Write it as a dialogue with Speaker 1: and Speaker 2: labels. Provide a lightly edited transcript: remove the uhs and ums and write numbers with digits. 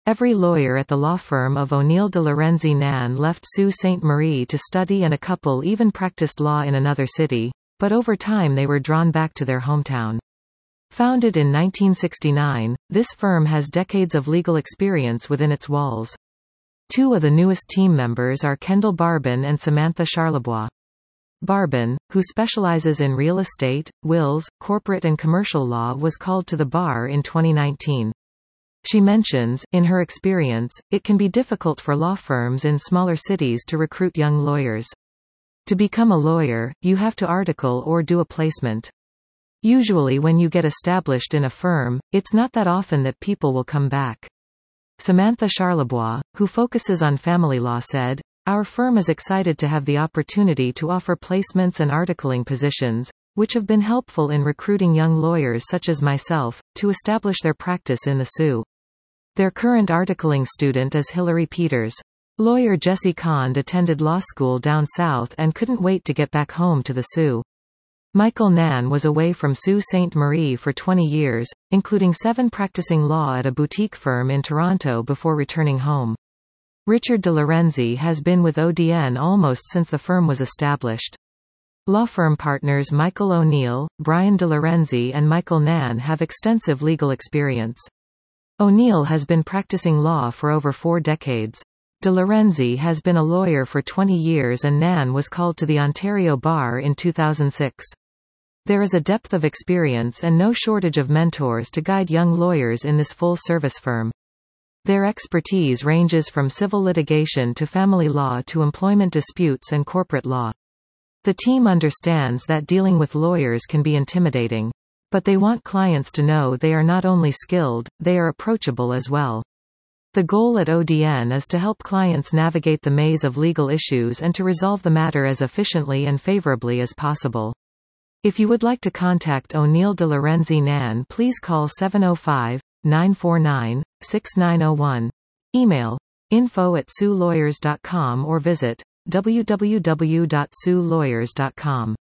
Speaker 1: Every lawyer at the law firm of O'Neill de Lorenzi Nan left Sault Ste. Marie to study, and a couple even practiced law in another city, but over time they were drawn back to their hometown. Founded in 1969, this firm has decades of legal experience within its walls. Two of the newest team members are Kendall Barbin and Samantha Charlebois. Barbin, who specializes in real estate, wills, corporate and commercial law, was called to the bar in 2019. She mentions, in her experience, it can be difficult for law firms in smaller cities to recruit young lawyers. To become a lawyer, you have to article or do a placement. Usually when you get established in a firm, it's not that often that people will come back. Samantha Charlebois, who focuses on family law, said, "Our firm is excited to have the opportunity to offer placements and articling positions, which have been helpful in recruiting young lawyers such as myself, to establish their practice in the Sioux." Their current articling student is Hillary Peters. Lawyer Jesse Kahn attended law school down south and couldn't wait to get back home to the Sioux. Michael Nan was away from Sault Ste. Marie for 20 years, including 7 practicing law at a boutique firm in Toronto before returning home. Richard de Lorenzi has been with ODN almost since the firm was established. Law firm partners Michael O'Neill, Brian de Lorenzi and Michael Nan have extensive legal experience. O'Neill has been practicing law for over 4 decades. De Lorenzi has been a lawyer for 20 years and Nan was called to the Ontario Bar in 2006. There is a depth of experience and no shortage of mentors to guide young lawyers in this full-service firm. Their expertise ranges from civil litigation to family law to employment disputes and corporate law. The team understands that dealing with lawyers can be intimidating. But they want clients to know they are not only skilled, they are approachable as well. The goal at ODN is to help clients navigate the maze of legal issues and to resolve the matter as efficiently and favorably as possible. If you would like to contact O'Neill de Lorenzi Nan, please call 705-949-6901. Email info@siouxlawyers.com or visit www.siouxlawyers.com.